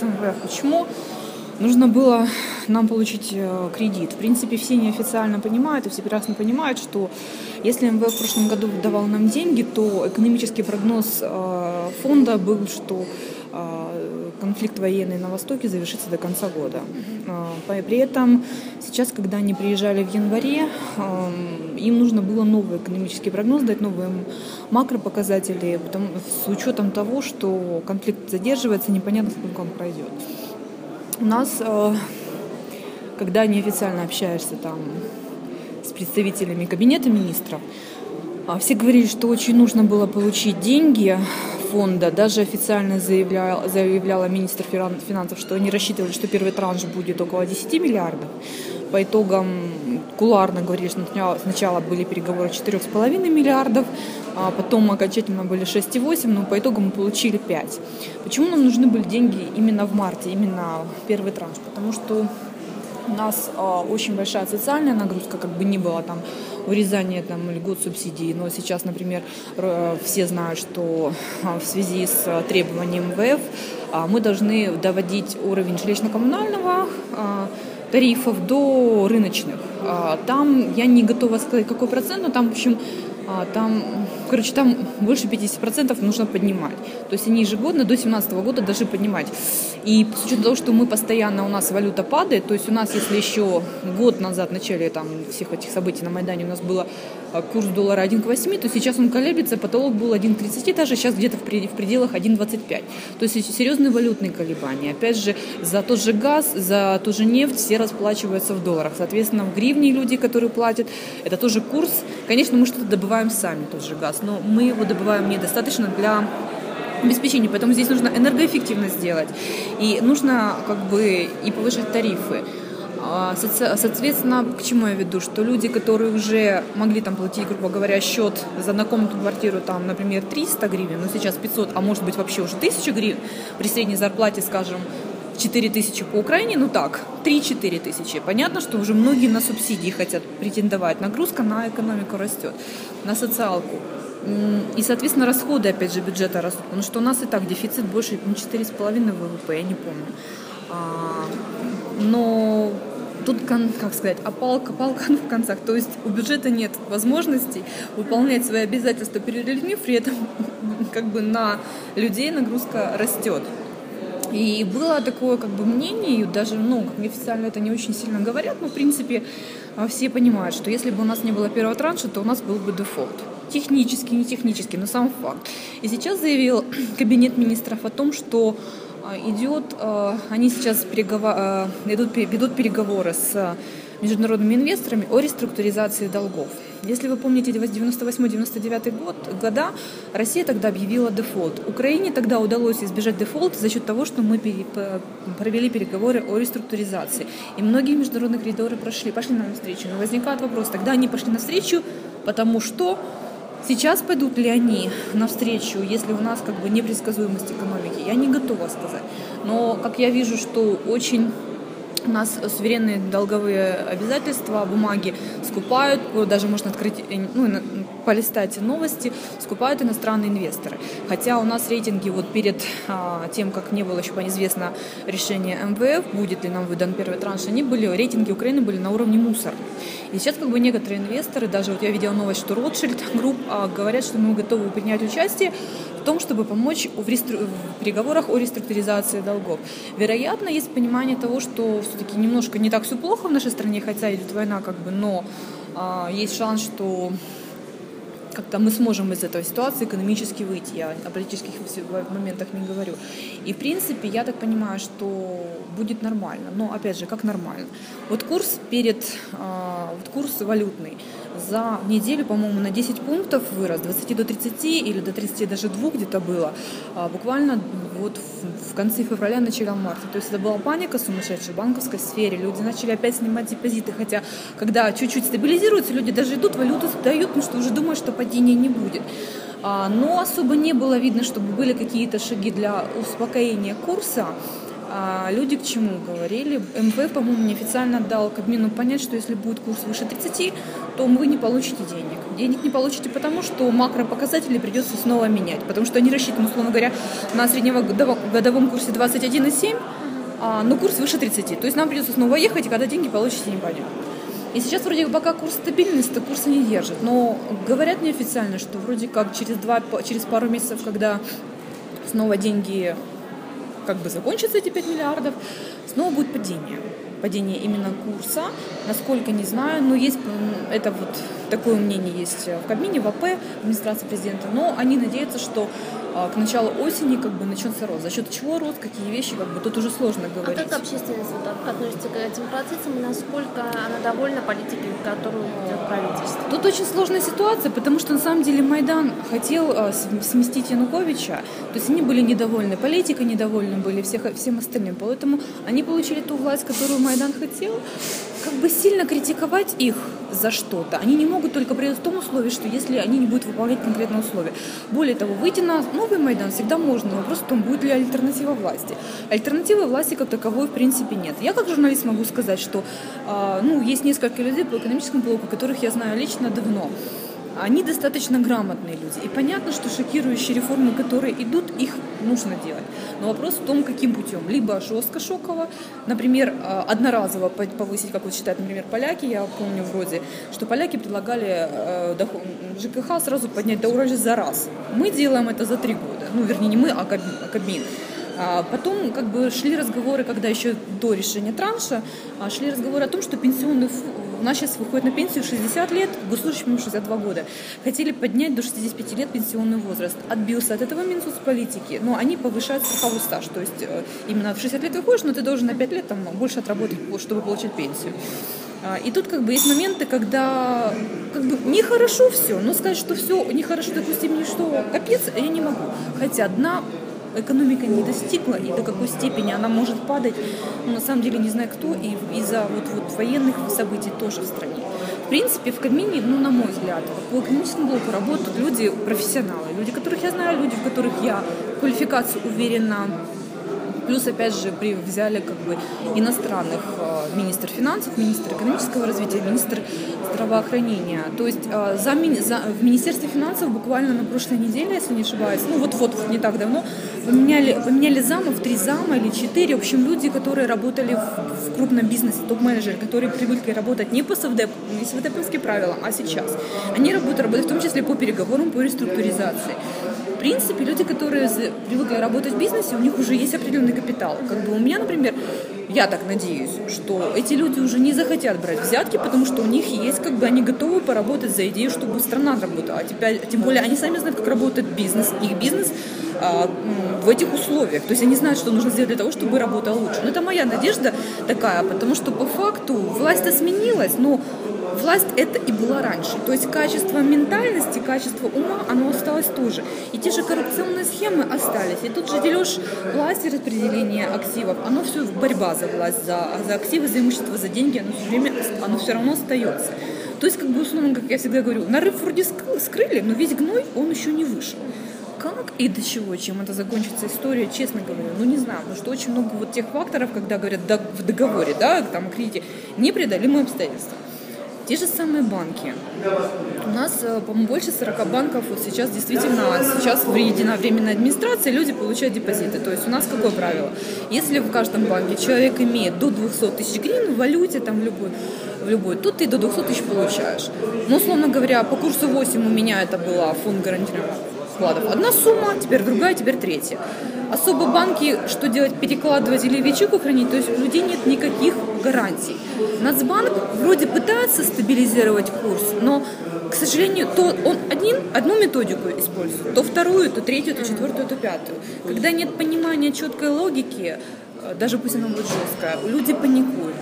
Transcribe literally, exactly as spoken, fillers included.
с эм вэ эф. Почему нужно было нам получить кредит? В принципе, все неофициально понимают, и все прекрасно понимают, что если эм вэ эф в прошлом году давал нам деньги, то экономический прогноз фонда был, что конфликт военный на Востоке завершится до конца года. При этом сейчас, когда они приезжали в январе, им нужно было новый экономический прогноз, дать новые макропоказатели, потому, с учетом того, что конфликт задерживается, непонятно, сколько он пройдет. У нас, когда неофициально общаешься там с представителями кабинета министров, все говорили, что очень нужно было получить деньги фонда. Даже официально заявляла, заявляла министр финансов, что они рассчитывали, что первый транш будет около десяти миллиардов. По итогам кулуарно говорили, что сначала были переговоры четырех с половиной миллиардов, а потом окончательно были шесть и восемь, но по итогам мы получили пять. Почему нам нужны были деньги именно в марте, именно первый транш? Потому что у нас э, очень большая социальная нагрузка, как бы ни было там урезание там, льгот, субсидий. Но сейчас, например, э, все знают, что э, в связи с э, требованием эм вэ эф э, мы должны доводить уровень жилищно-коммунального э, тарифов до рыночных. Э, там я не готова сказать, какой процент, но там, в общем, э, там, короче, там больше пятьдесят процентов нужно поднимать. То есть они ежегодно до две тысячи семнадцатого года должны поднимать. И с учетом того, что мы постоянно, у нас валюта падает, то есть у нас, если еще год назад, в начале там, всех этих событий на Майдане, у нас был курс доллара один к восьми, то сейчас он колеблется, потолок был один к тридцати, даже сейчас где-то в пределах один двадцать пять. То есть серьезные валютные колебания. Опять же, за тот же газ, за ту же нефть все расплачиваются в долларах. Соответственно, в гривне люди, которые платят, это тоже курс. Конечно, мы что-то добываем сами, тот же газ, но мы его добываем недостаточно для обеспечения, поэтому здесь нужно энергоэффективность сделать, и нужно как бы и повышать тарифы. Соответственно, к чему я веду? Что люди, которые уже могли там платить, грубо говоря, счет за однокомнатную квартиру, там, например, триста гривен, но сейчас пятьсот, а может быть вообще уже тысяча гривен, при средней зарплате, скажем, четыре тысячи по Украине, ну так, три-четыре тысячи. Понятно, что уже многие на субсидии хотят претендовать. Нагрузка на экономику растет, на социалку. И, соответственно, расходы, опять же, бюджета растут, потому что у нас и так дефицит больше четыре с половиной вэ вэ пэ, я не помню. Но тут, как сказать, а палка, палка в концах. То есть у бюджета нет возможностей выполнять свои обязательства перед людьми, при этом как бы на людей нагрузка растет. И было такое как бы мнение, даже, ну, как неофициально это не очень сильно говорят, но в принципе все понимают, что если бы у нас не было первого транша, то у нас был бы дефолт. Технически, не технически, но сам факт. И сейчас заявил кабинет министров о том, что идет, они сейчас переговор, идут, ведут переговоры с международными инвесторами о реструктуризации долгов. Если вы помните девяносто восьмой — девяносто девятый год, года, Россия тогда объявила дефолт. Украине тогда удалось избежать дефолта за счет того, что мы провели переговоры о реструктуризации. И многие международные кредиторы прошли, пошли нам навстречу. Но возникает вопрос, тогда они пошли навстречу, потому что сейчас пойдут ли они навстречу, если у нас как бы непредсказуемость экономики? Я не готова сказать. Но, как я вижу, что очень у нас суверенные долговые обязательства, бумаги скупают, даже можно открыть, ну, полистать новости, скупают иностранные инвесторы. Хотя у нас рейтинги вот перед а, тем, как не было еще неизвестно решение эм вэ эф, будет ли нам выдан первый транш, они были, рейтинги Украины были на уровне мусора. И сейчас как бы некоторые инвесторы, даже вот я видела новость, что Ротшильд Групп а, говорят, что мы готовы принять участие в том, чтобы помочь в, рестру... в переговорах о реструктуризации долгов. Вероятно, есть понимание того, что все-таки немножко не так все плохо в нашей стране, хотя идет война, как бы, но а, есть шанс, что как-то мы сможем из этой ситуации экономически выйти. Я о политических моментах не говорю. И, в принципе, я так понимаю, что будет нормально. Но, опять же, как нормально? Вот курс перед, вот курс валютный за неделю, по-моему, на десять пунктов вырос, с двадцати до тридцати или до тридцати даже двух где-то было, буквально вот в конце февраля, начале марта. То есть это была паника сумасшедшая в банковской сфере. Люди начали опять снимать депозиты, хотя когда чуть-чуть стабилизируется, люди даже идут, валюту сдают, потому что уже думают, что падения не будет. Но особо не было видно, чтобы были какие-то шаги для успокоения курса. А люди к чему говорили? МВФ, по-моему, неофициально дал Кабмину понять, что если будет курс выше тридцати, то вы не получите денег. Денег не получите потому, что макропоказатели придется снова менять, потому что они рассчитаны, условно говоря, на среднегодовом курсе двадцать один и семь, но курс выше тридцати. То есть нам придется снова ехать, и когда деньги получите, непонятно. И сейчас вроде пока курс стабильности, курсы не держит. Но говорят неофициально, что вроде как через, два, через пару месяцев, когда снова деньги как бы закончатся, эти пять миллиардов, снова будет падение. Падение именно курса, насколько не знаю, но есть, это вот такое мнение есть в Кабмине, в АП, администрации президента, но они надеются, что к началу осени как бы начнется рост. За счет чего рост, какие вещи, как бы тут уже сложно говорить. А как общественность вот относится к этим процессам и насколько она довольна политикой, которую ведет правительство? Тут очень сложная ситуация, потому что на самом деле Майдан хотел сместить Януковича, то есть они были недовольны политикой, недовольны были всех, всем остальным, поэтому они получили ту власть, которую Майдан хотел. Как бы сильно критиковать их за что-то они не могут только при том условии, что если они не будут выполнять конкретные условия. Более того, выйти на новый Майдан всегда можно, вопрос в том, будет ли альтернатива власти. Альтернативы власти как таковой в принципе нет. Я как журналист могу сказать, что э, ну, есть несколько людей по экономическому блоку, которых я знаю лично давно. Они достаточно грамотные люди. И понятно, что шокирующие реформы, которые идут, их нужно делать. Но вопрос в том, каким путем. Либо жестко шоково, например, одноразово повысить, как вот считают, например, поляки. Я помню вроде, что поляки предлагали ЖКХ сразу поднять до уровня за раз. Мы делаем это за три года. Ну, вернее, не мы, а Кабмин. А потом как бы шли разговоры, когда еще до решения транша, шли разговоры о том, что пенсионный у нас сейчас выходит на пенсию шестьдесят лет, госслужащим шестьдесят два года. Хотели поднять до шестидесяти пяти лет пенсионный возраст. Отбился от этого Минсоцполитики, но они повышают страховой стаж. То есть именно в шестьдесят лет выходишь, но ты должен на пять лет там, больше отработать, чтобы получить пенсию. И тут как бы есть моменты, когда как бы нехорошо все, но сказать, что все нехорошо, допустим, что капец, я не могу. Хотя дна экономика не достигла, и до какой степени она может падать, но на самом деле не знаю кто, и из-за вот, вот военных событий тоже в стране. В принципе, в Кабмине, ну, на мой взгляд, по экономическому блоку работают люди профессионалы, люди, которых я знаю, люди, в которых я квалификацию уверена. Плюс, опять же, взяли как бы иностранных э, министр финансов, министр экономического развития, министр здравоохранения. То есть э, за, за, в Министерстве финансов буквально на прошлой неделе, если не ошибаюсь, ну вот-вот, не так давно, поменяли, поменяли замов, три зама или четыре. В общем, люди, которые работали в, в крупном бизнесе, топ-менеджеры, которые привыкли работать не по СВД, не СВДПовским правилам, а сейчас. Они работают, работают в том числе по переговорам, по реструктуризации. В принципе, люди, которые привыкли работать в бизнесе, у них уже есть определенный капитал. Как бы у меня, например, я так надеюсь, что эти люди уже не захотят брать взятки, потому что у них есть, как бы, они готовы поработать за идею, чтобы страна работала. А теперь, тем более они сами знают, как работает бизнес, их бизнес а, в этих условиях. То есть они знают, что нужно сделать для того, чтобы работал лучше. Но это моя надежда такая, потому что по факту власть-то сменилась, но власть это и была раньше. То есть качество ментальности, качество ума, оно осталось тоже. И те же коррупционные схемы остались. И тут же дележ власти, распределение активов, оно все борьба за власть, за, за активы, за имущество, за деньги, оно все время, оно все равно остается. То есть, как бы, условно, как я всегда говорю, нарыв вроде скрыли, но весь гной, он еще не вышел. Как и до чего, чем это закончится история, честно говоря, ну не знаю, потому что очень много вот тех факторов, когда говорят в договоре, да, там, кредите, непреодолимые обстоятельства. Те же самые банки. У нас, по-моему, больше сорока банков вот сейчас действительно, сейчас введена временная администрация, люди получают депозиты. То есть у нас какое правило? Если в каждом банке человек имеет до двухсот тысяч гривен в валюте, там в любой, в любой, то ты до двухсот тысяч получаешь. Ну, условно говоря, по курсу восемь у меня это была фонд гарантированных вкладов. Одна сумма, теперь другая, теперь третья. Особо банки, что делать, перекладывать или в ячейку хранить, то есть у людей нет никаких гарантий. Нацбанк вроде пытается стабилизировать курс, но, к сожалению, то он один, одну методику использует, то вторую, то третью, то четвертую, то пятую. Когда нет понимания четкой логики, даже пусть она будет жесткая, люди паникуют.